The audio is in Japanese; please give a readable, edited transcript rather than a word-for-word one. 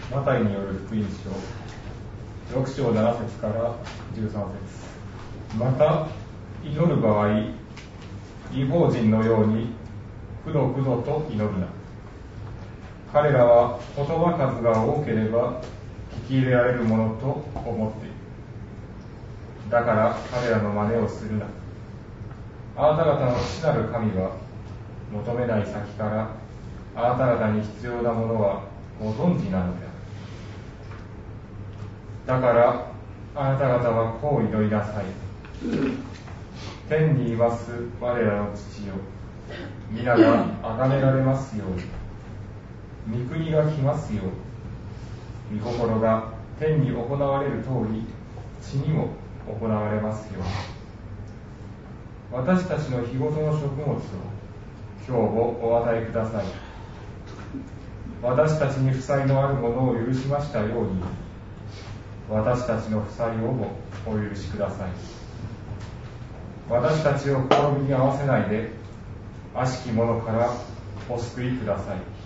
マタイによる福音書6章7節から13節。また祈る場合、異邦人のようにくどくどと祈るな。彼らは言葉数が多ければ聞き入れられるものと思っている。だから彼らの真似をするな。あなた方の父なる神は求めない先からあなた方に必要なものはご存知なのである。だからあなた方はこう祈りなさい。天にいます我らの父よ、皆が崇められますように。御国が来ますように。御心が天に行われる通り地にも行われますように。私たちの日ごとの食物を今日もお与えください。私たちに負債のあるものを許しましたように、私たちの負債をもお許しください。私たちを試みに合わせないで、悪しき者からお救いください。